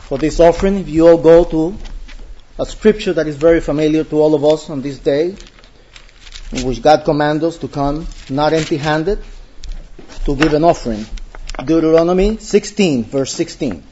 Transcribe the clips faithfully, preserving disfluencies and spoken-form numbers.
For this offering, if you all go to a scripture that is very familiar to all of us on this day, in which God commands us to come not empty-handed, to give an offering. Deuteronomy sixteen, verse sixteen.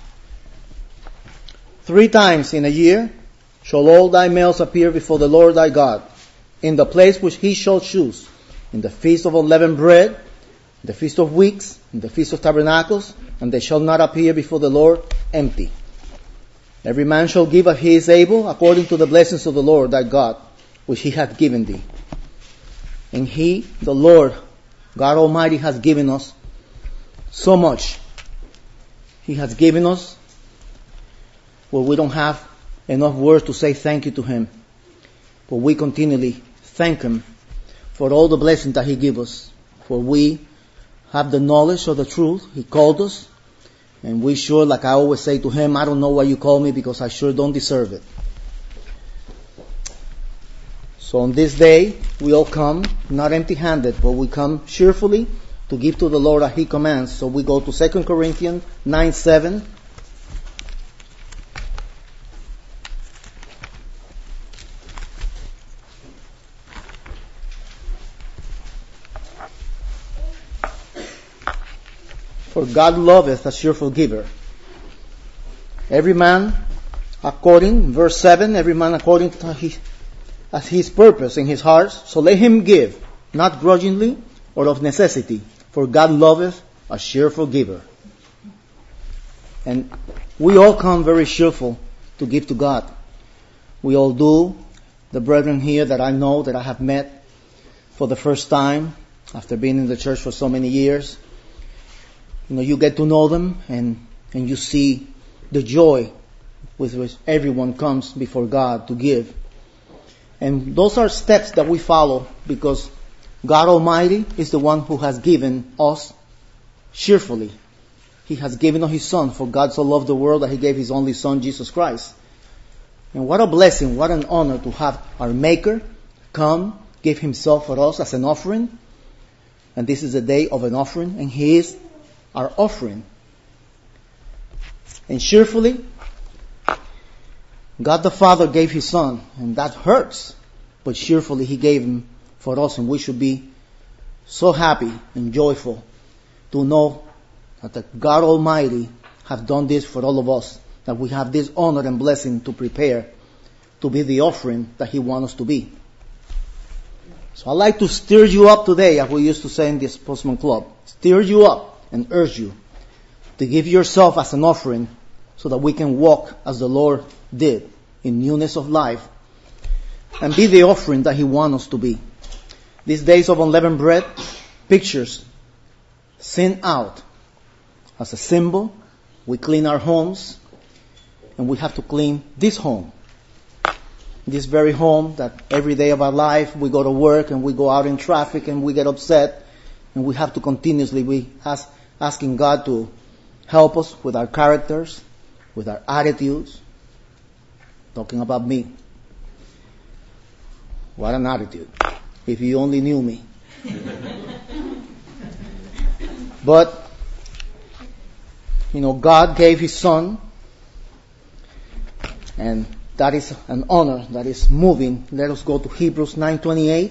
Three times in a year shall all thy males appear before the Lord thy God, in the place which he shall choose, in the feast of unleavened bread, the feast of weeks, in the feast of tabernacles, and they shall not appear before the Lord empty. Every man shall give as he is able, according to the blessings of the Lord thy God, which he hath given thee. And he, the Lord, God Almighty, has given us so much. He has given us where we don't have enough words to say thank you to him. But we continually thank him for all the blessings that he gives us. For we have the knowledge of the truth. He called us. And we sure, like I always say to him, I don't know why you call me because I sure don't deserve it. So on this day, we all come, not empty-handed, but we come cheerfully to give to the Lord as he commands. So we go to Second Corinthians nine seven. For God loveth a cheerful giver. Every man according, verse seven, every man according to his, as his purpose in his heart, so let him give, not grudgingly or of necessity, for God loveth a cheerful giver. And we all come very cheerful to give to God. We all do. The brethren here that I know, that I have met for the first time, after being in the church for so many years, you know, you get to know them and, and you see the joy with which everyone comes before God to give. And those are steps that we follow because God Almighty is the one who has given us cheerfully. He has given us His Son, for God so loved the world that He gave His only Son, Jesus Christ. And what a blessing, what an honor to have our Maker come, give Himself for us as an offering. And this is the day of an offering, and He is our offering. And cheerfully, God the Father gave His Son, and that hurts, but cheerfully He gave Him for us, and we should be so happy and joyful to know that the God Almighty have done this for all of us, that we have this honor and blessing to prepare to be the offering that He wants us to be. So I'd like to stir you up today, as we used to say in the Postman Club, stir you up and urge you to give yourself as an offering so that we can walk as the Lord did in newness of life and be the offering that He wants us to be. These days of unleavened bread pictures sin out as a symbol. We clean our homes, and we have to clean this home. This very home that every day of our life we go to work and we go out in traffic and we get upset, and we have to continuously be ask, asking God to help us with our characters, with our attitudes. Talking about me. What an attitude. If you only knew me. But, you know, God gave His Son, and that is an honor that is moving. Let us go to Hebrews nine twenty-eight.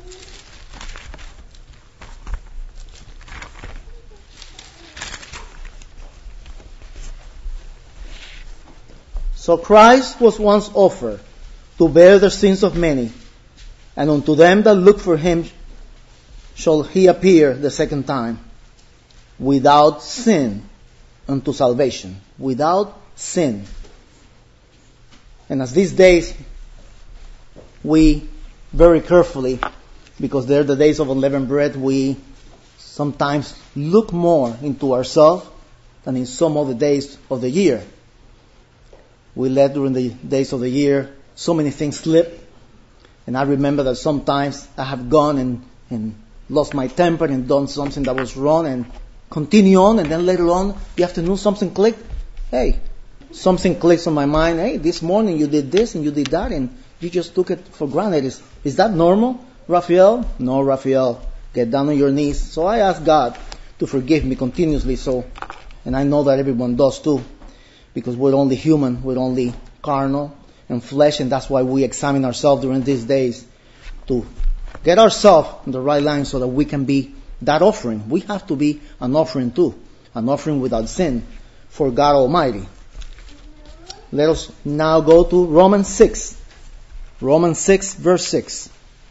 So Christ was once offered to bear the sins of many, and unto them that look for Him shall He appear the second time, without sin unto salvation. Without sin. And as these days, we very carefully, because they're the days of unleavened bread, we sometimes look more into ourselves than in some other days of the year. We let during the days of the year so many things slip. And I remember that sometimes I have gone and, and lost my temper and done something that was wrong and continue on, and then later on, the afternoon, something clicked. Hey, something clicks on my mind. Hey, this morning you did this and you did that and you just took it for granted. Is, is that normal, Raphael? No, Raphael. Get down on your knees. So I ask God to forgive me continuously. So, and I know that everyone does too. because we're only human, we're only carnal and flesh, and that's why we examine ourselves during these days to get ourselves in the right line so that we can be that offering. We have to be an offering too, an offering without sin for God Almighty. Let us now go to Romans six. Romans six, verse six.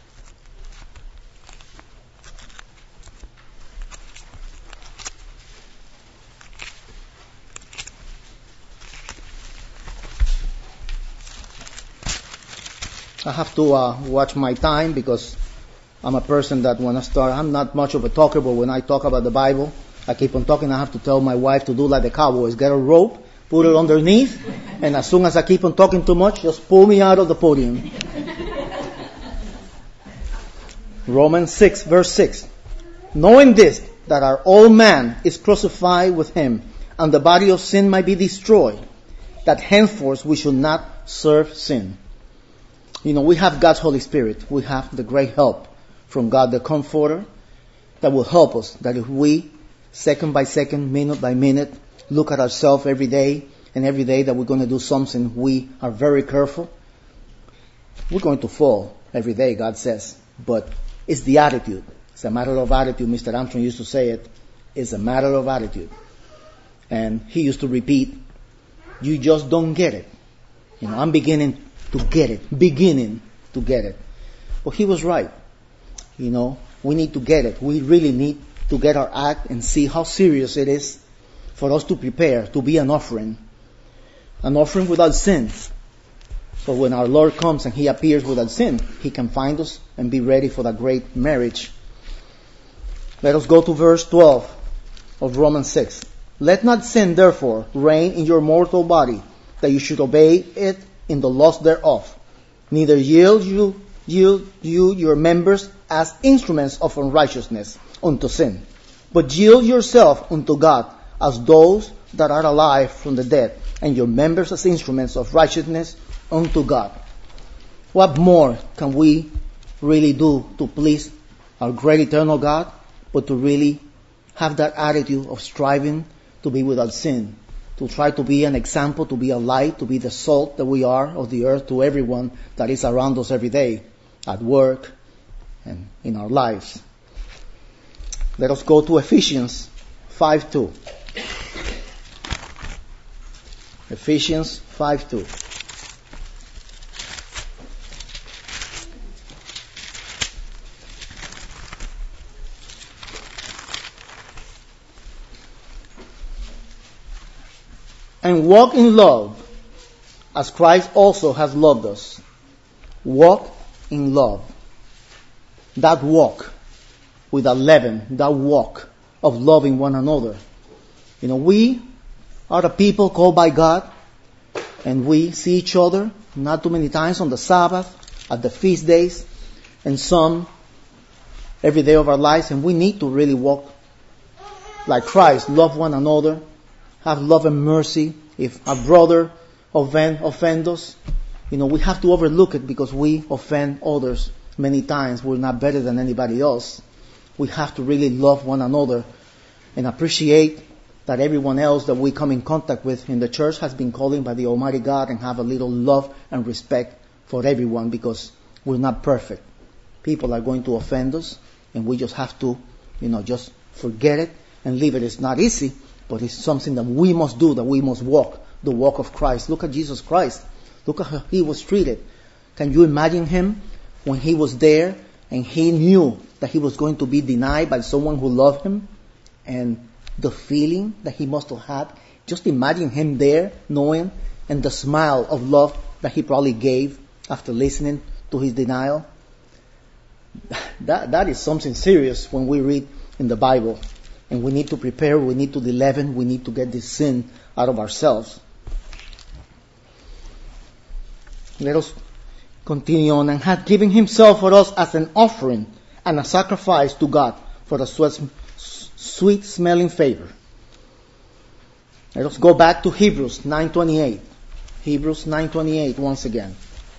I have to uh, watch my time because I'm a person that when I start, I'm not much of a talker, but when I talk about the Bible, I keep on talking. I have to tell my wife to do like the cowboys. Get a rope, put it underneath, and as soon as I keep on talking too much, just pull me out of the podium. Romans six, verse six. Knowing this, that our old man is crucified with him, and the body of sin might be destroyed, that henceforth we should not serve sin. You know, we have God's Holy Spirit. We have the great help from God, the Comforter, that will help us. That if we, second by second, minute by minute, look at ourselves every day, and every day that we're going to do something, we are very careful, we're going to fall every day, God says. But it's the attitude. It's a matter of attitude. Mister Armstrong used to say it. It's a matter of attitude. And he used to repeat, you just don't get it. You know, I'm beginning to get it, beginning to get it. But he was right. You know, we need to get it. We really need to get our act and see how serious it is for us to prepare to be an offering. An offering without sin. So when our Lord comes and He appears without sin, He can find us and be ready for that great marriage. Let us go to verse twelve of Romans six. Let not sin therefore reign in your mortal body, that you should obey it in the lust thereof. Neither yield you, yield you your members as instruments of unrighteousness unto sin, but yield yourself unto God as those that are alive from the dead, and your members as instruments of righteousness unto God. What more can we really do to please our great eternal God, but to really have that attitude of striving to be without sin, to try to be an example, to be a light, to be the salt that we are of the earth to everyone that is around us every day, at work and in our lives. Let us go to Ephesians five two. Ephesians five two. And walk in love, as Christ also has loved us. Walk in love. That walk with a leaven, that walk of loving one another. You know, we are the people called by God, and we see each other not too many times on the Sabbath, at the feast days, and some every day of our lives, and we need to really walk like Christ, love one another, have love and mercy. If a brother offend, offend us, you know, we have to overlook it because we offend others many times. We're not better than anybody else. We have to really love one another and appreciate that everyone else that we come in contact with in the church has been called by the Almighty God, and have a little love and respect for everyone, because we're not perfect. People are going to offend us, and we just have to, you know, just forget it and leave it. It's not easy, but it's something that we must do, that we must walk, the walk of Christ. Look at Jesus Christ. Look at how He was treated. Can you imagine Him when He was there and He knew that He was going to be denied by someone who loved Him? And the feeling that He must have had. Just imagine Him there, knowing, and the smile of love that He probably gave after listening to His denial. That, that is something serious when we read in the Bible. And we need to prepare, we need to leaven, we need to get this sin out of ourselves. Let us continue on. And had given Himself for us as an offering and a sacrifice to God for a sweet, sweet smelling favor. Let us go back to Hebrews nine twenty-eight. Hebrews nine twenty-eight once again.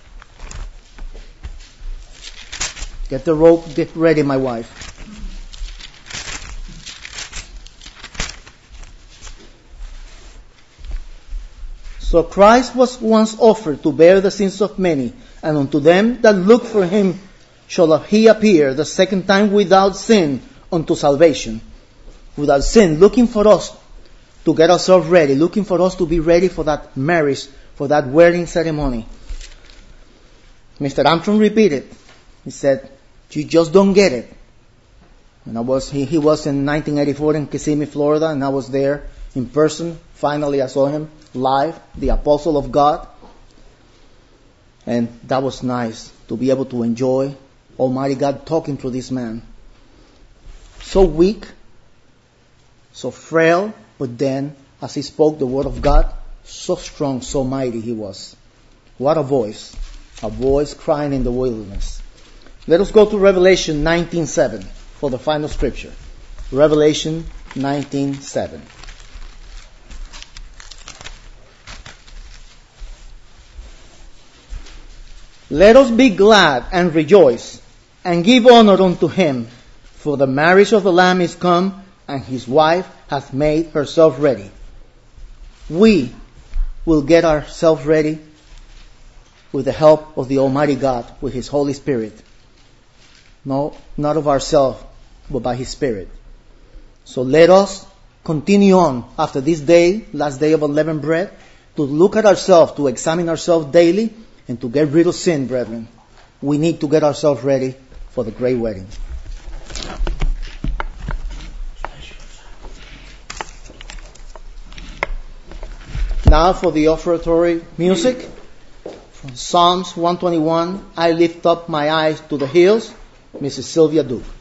Get the rope, get ready, my wife. So Christ was once offered to bear the sins of many, and unto them that look for him shall he appear the second time without sin unto salvation. Without sin, looking for us to get ourselves ready, looking for us to be ready for that marriage, for that wedding ceremony. Mister Armstrong repeated, he said, you just don't get it. And I was, he, he was in nineteen eighty-four in Kissimmee, Florida, and I was there in person. Finally, I saw him live, the apostle of God. And that was nice to be able to enjoy Almighty God talking through this man. So weak, so frail, but then as he spoke the word of God, so strong, so mighty he was. What a voice. A voice crying in the wilderness. Let us go to Revelation nineteen seven for the final scripture. Revelation nineteen seven. Let us be glad and rejoice and give honor unto him, for the marriage of the Lamb is come, and his wife hath made herself ready. We will get ourselves ready with the help of the Almighty God, with his Holy Spirit. No, not of ourselves, but by his Spirit. So let us continue on after this day, last day of unleavened bread, to look at ourselves, to examine ourselves daily, and to get rid of sin, brethren. We need to get ourselves ready for the great wedding. Now for the offertory music. From Psalms one twenty-one, I lift up my eyes to the hills, Missus Sylvia Duke.